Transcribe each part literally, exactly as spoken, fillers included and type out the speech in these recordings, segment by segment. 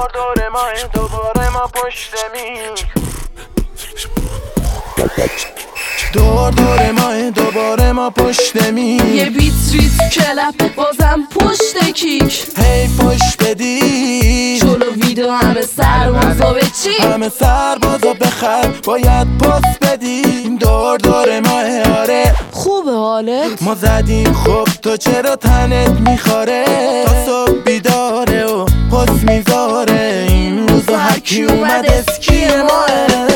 دور دور ما دوباره ما پشت میک دور دور ما دوباره ما پشت میک یه بیت ریت کلپ بازم پشت کیک هی پشت بدی جلو ویدو همه سربازا به چی؟ همه سربازا بخر باید پست بدیم دور دور ماه آره خوبه حالت؟ ما زدیم خب تو چرا تنت میخاره تا صبح بیداره و پست میذاره این روزا هرکی اومد اسکی ماه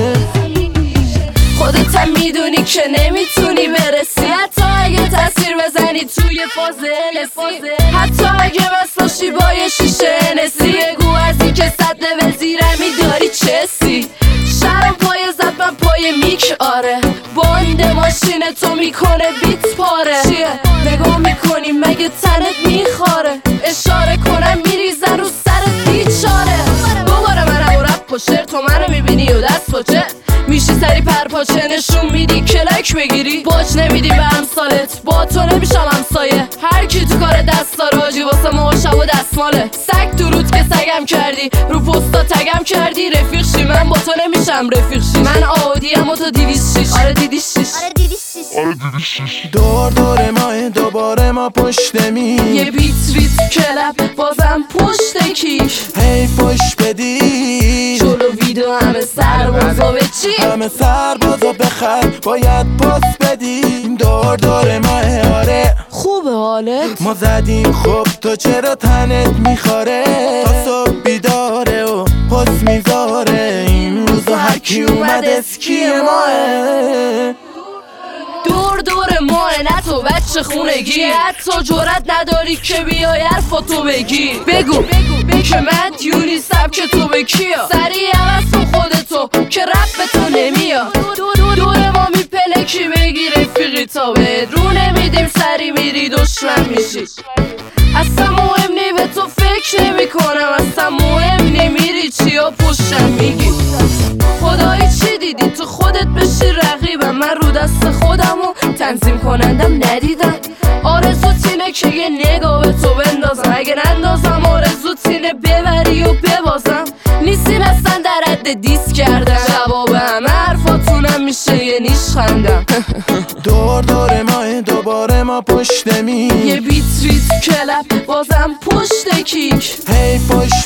خودت هم میدونی که نمیتونی برسی حتی اگه تاثیر بزنی توی فاز السی حتی اگه مسلاشی با یه شیشه انسی گو ازی که صد لول زیرمی داری چسی شرم پای زد من پای میک آره باند ماشین تو میکنه بیت پاره چیه؟ نگاه میکنی مگه تنت میخاره اشاره کنم میریزن رو سرت بیچاره دوباره منم و رپ پشر تو منو میبینی و دست پاچه میشی سری پرپاچه نشون میدی کلک بگیری باج نمیدی به همسالت با تو نمیشم همسایه هر کی تو کار دست داره آجی واسه ما شب و دستماله سگ درود که سگم کردی رو پستا تگم کردی رفیق شی من با تو نمیشم رفیق شی من آودیم و تو دیویس شیش آره دیدیش شیش آره دیدیش شیش دور دور ما دوباره ما پشت میک یه بیت ریت کلپ بازم پشت کیک هی پشت بدی جلو ویدو همه سربازا به چی؟ همه سربازا بخر باید پست بدیم دور دور ماه آره خوبه حالت؟ ما زدیم خب تو چرا تنت میخاره تا صبح بیداره و پست میذاره این روزا هرکی اومد اسکی ماه دور دور ماه نه تو بچه خونگی حتی جرات نداری که بیای حرفاتو بگی بگو بگو که من یونیسم که تو به کیا سریع عوض کن خودتو که رپ به تو نمیاد دور ما میپلکی بگی رفیقی تا به رو نمیدیم سری میری دشمن میشی اصلا مهم نی به تو فکر نمی کنم اصلا مهم نمیری چیا پشتم میگی خدایی چی دیدی تو خودت بشی رقیبم من رو دست خودمو تنظیم کنندم ندیدم آرزوت اینه که یه نگاه به تو بندازم اگه نندازم آرزوت اینه ببری و ببازم نیستین اصلا در حد دیس کردم جواب همه حرفاتونم میشه یه نیش خندم دور دور ما دوباره ما پشت میک یه بیت ریت کلپ بازم پشت کیک هی پشت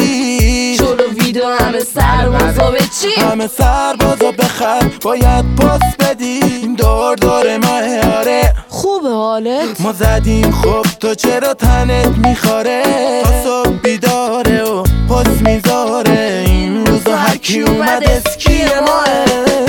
بدی جلو ویدو همه سربازا به چی؟ همه سربازا بخر باید پست بدیم دور دور ماه آره خوبه حالت؟ ما زدیم خب تو چرا تنت میخاره تا صبح بیداره و پست میذاره این روزا هرکی اومد اسکی ماه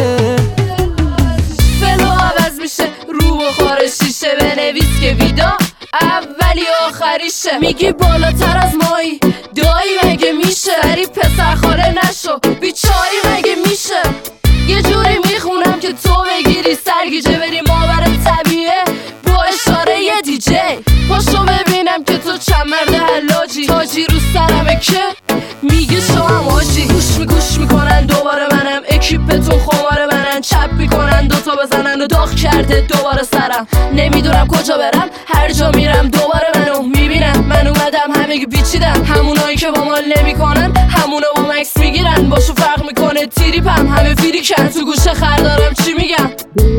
فلو عوض میشه رو بخار شیشه بنویس که ویدا اولی آخریشه میگی بالاتر از مایی دایی مگه میشه سری پسر خاله نشو بیچاری مگه میشه یه جوری میخونم که تو بگیری سرگیجه بری ماور طبیعه با اشاره یه دیجی پاشو ببینم که تو چند مرد حلاجی تاجی رو سرمه که میگه شما آجی گوش می گوش میکنن دوباره منم اکیپتون خمار منن چپ میکنن دوتا بزنن و داغ کرده دوباره سرم نمیدونم کجا برم هر جا میرم دوباره منو میبینم من اومدم همه بیچیدم همونایی که با مال نمیکنن همونو با مکس میگیرن باشو فرق میکنه تیریپم همه فیریکن تو گوشه خر دارم چی میگم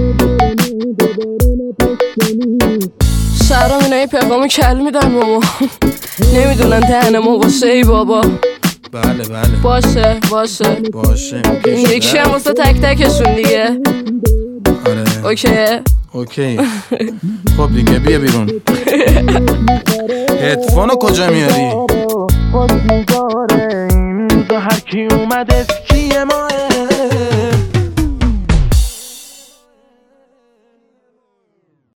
شهرام اینایی پیغام کل میدن ماما نمیدونن دهن ما باشه ای بابا بله بله باشه باشه باشه این یکی هم واسه تک تکشون دیگه آره اوکی اوکی خب دیگه بیا بیرون هدفونو کجا میاری؟ هرکی اومد اسکی ماه